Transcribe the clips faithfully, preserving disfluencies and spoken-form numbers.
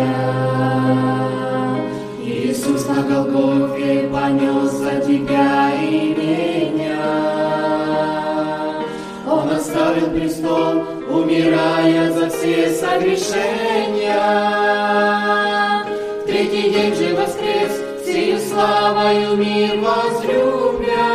Иисус на Голгофе понес за тебя и меня. Он оставил престол, умирая за все согрешения. В третий день же воскрес, сию славою мир возлюбя.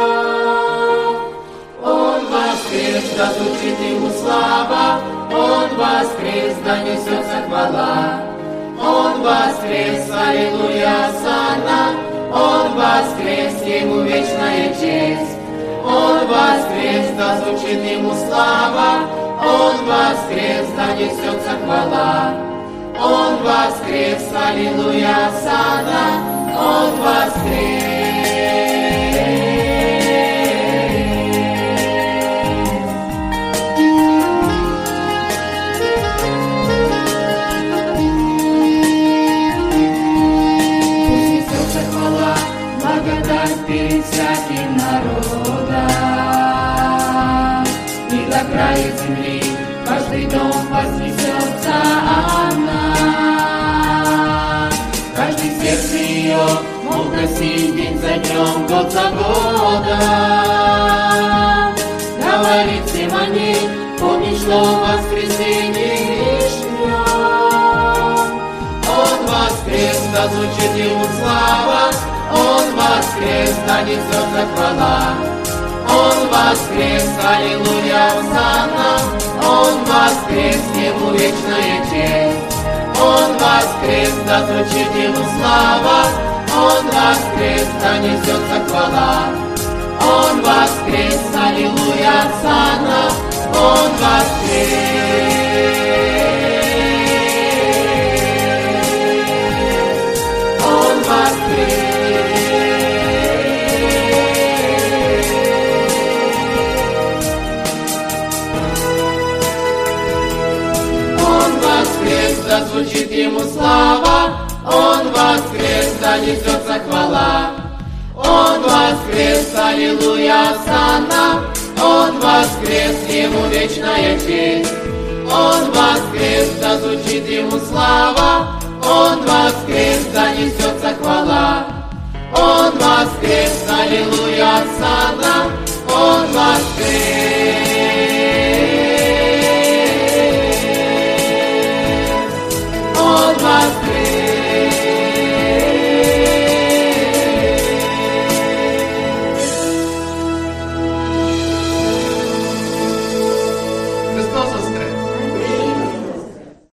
Он воскрес, да звучит ему слава, Он воскрес, да несется хвала. Он воскрес, аллилуйя, осанна, Он воскрес, ему вечная честь. Он воскрес, да звучит ему слава, Он воскрес, да несется хвала. Он воскрес, аллилуйя, осанна, Он воскрес. Перед всяким народом, и до края земли каждый дом вознесется она. Каждый в сердце ее мог просить день за днем, год за годом. Говорит всем о ней, помни, что в воскресенье лишнем. Он воскрес, да звучит ему слава, Он воскрес, да несется хвала. Он воскрес, аллилуйя, осанна. Он воскрес, ему вечная честь. Он воскрес, да звучит ему слава. Он воскрес, да несется хвала. Он воскрес, аллилуйя, осанна. Он воскрес. Он воскрес. Да звучит ему слава, Он воскрес, да несется хвала. Он воскрес, аллилуйя, осанна. Он воскрес, ему вечная честь. Он воскрес, да звучит ему слава. Он воскрес, да несется хвала. Он воскрес, аллилуйя, осанна. Он воскрес.